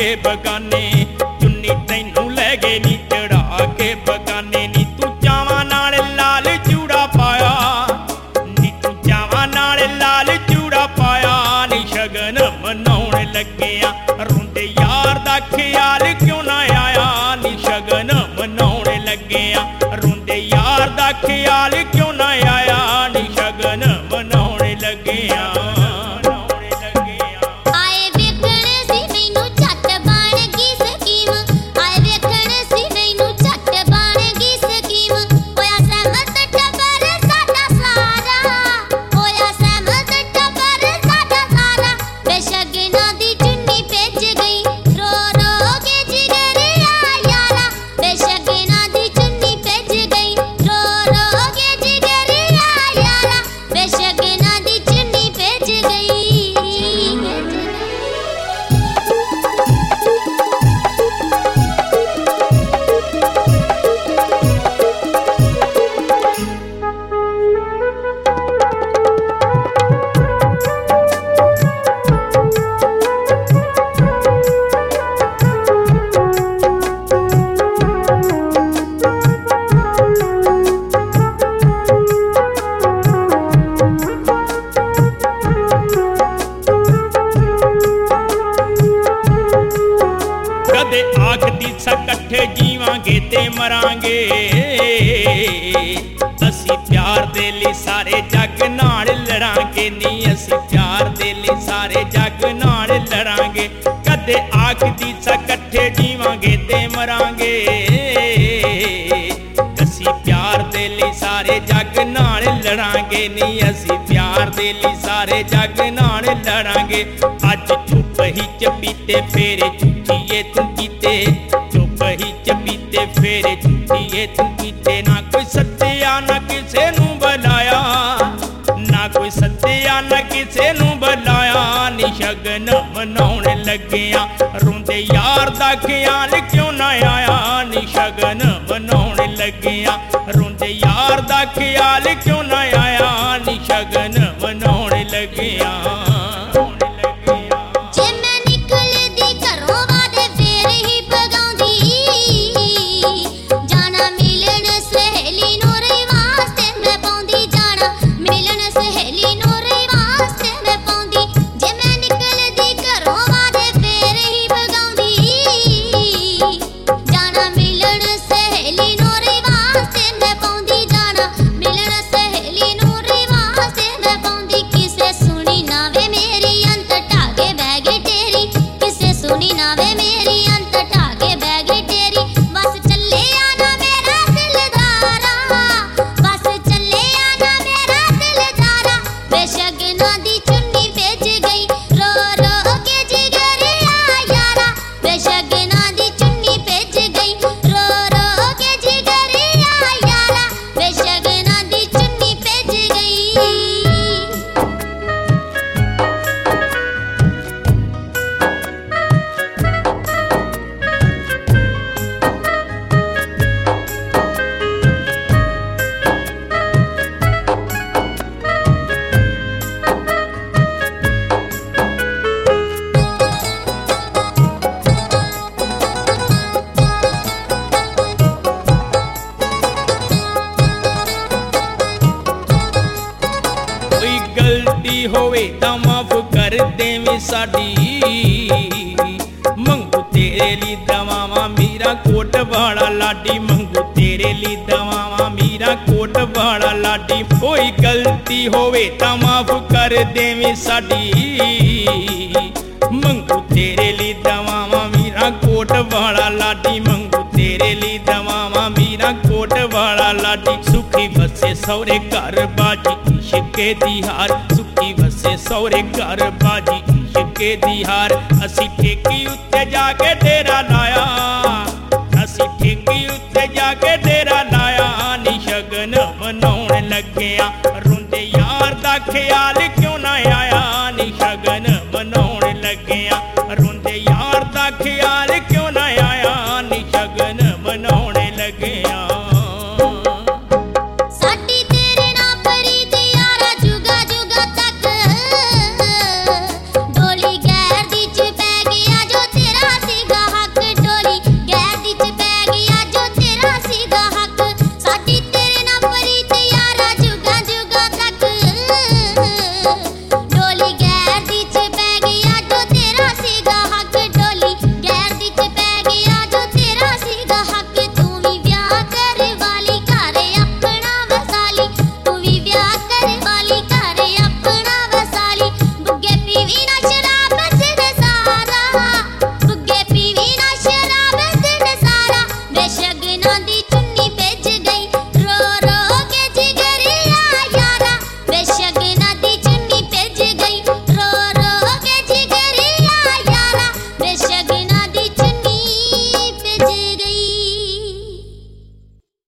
के बगाने, चुन्नी तैनू लै गए नी चढ़ा के बगाने नी। तू चावां नाल लाल चूड़ा पाया नी, तू चावां नाल लाल चूड़ा पाया नी। शगन मनाउण लग्गियां रोंदे यार दा ख्याल क्यों ना आया नी। शगन मनाउण लग्गियां रोंदे यार दा ख्याल क्यों ना आया नी। शगन मनाउण लग्गियां। कदे आखदी सा कट्ठे जीवांगे ते मरांगे, असी प्यार दे लई सारे जग नाल लड़ांगे नी। असी प्यार दे लई सारे जग नाल लड़ांगे। कदे आखदी सा कट्ठे जीवांगे ते मरांगे, असी प्यार दे लई सारे जग नाल लड़ांगे नी। असी प्यार दे लई सारे जग नाल लड़ांगे। अज चुप ही चपीते फेरे झूठिए तू कीते, चुप ही चपीते फेरे झूठिए तू कीते। ना कोई सत्या ना किसे नू बुलाया, ना कोई सत्या ना किसे नू बुलाया नी। शगन मनाउण लग्गियां रोंदे यार दा ख्याल क्यों ना आया नी। शगन मनाउण लग्गियां रोंदे यार दा ख्याल क्यों ना आया नी। शगन मनाउण लग्गियां। होवे तां माफ कर देवीं साडी। मंगू तेरे ली दवावां मीरा कोट वाला लाडी। मंगू तेरे ली दवावां मीरा कोट वाला लाडी। कोई गलती होवे तां माफ कर देवीं साडी। मंगू तेरे ली दवावां मीरा कोट वाला लाडी। मंगू तेरे ली दवावां मीरा कोट वाला लाडी। सुखी बसे सौरे घर बाजी इश्के दी हार। सुखी बसे सौरे घर बाजी इश्के दी हार। असी ठेकी उत्ते जाके डेरा लाया। असी ठेकी उत्ते जाके डेरा